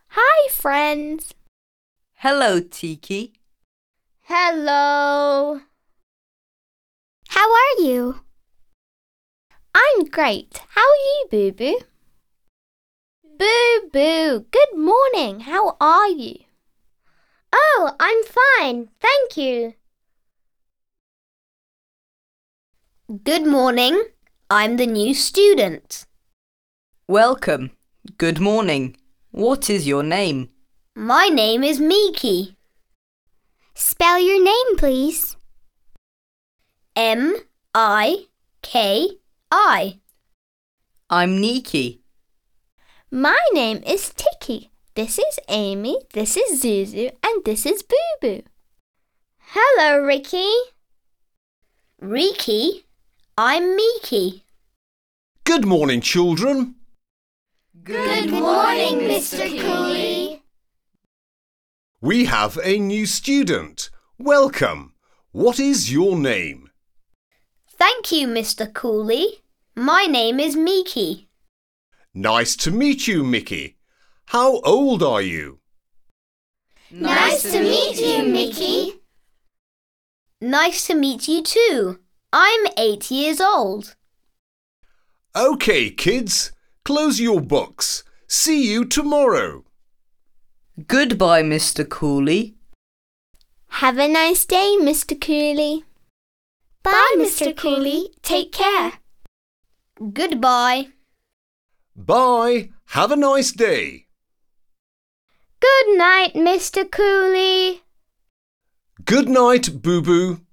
Hi, friends. Hello, Tiki. Hello. How are you? I'm great. How are you, Boo Boo? Boo Boo, good morning. How are you? Oh, I'm fine. Thank you. Good morning. I'm the new student. Welcome. Good morning. What is your name? My name is Miki. Spell your name, please. M-I-K-I. I'm Niki. My name is Tiki. This is Amy, this is Zuzu, and this is Boo Boo. Hello, Ricky. Ricky, I'm Miki. Good morning, children. Good morning, Mr. Cooley. We have a new student. Welcome. What is your name? Thank you, Mr. Cooley. My name is Miki. Nice to meet you, Mickey. How old are you? Nice to meet you, Mickey. Nice to meet you too. I'm 8 years old. Okay, kids, close your books. See you tomorrow. Goodbye, Mr. Cooley. Have a nice day, Mr. Cooley. Bye, Mr. Cooley. Take care. Goodbye. Bye. Have a nice day. Good night, Mr. Cooley. Good night, Boo Boo.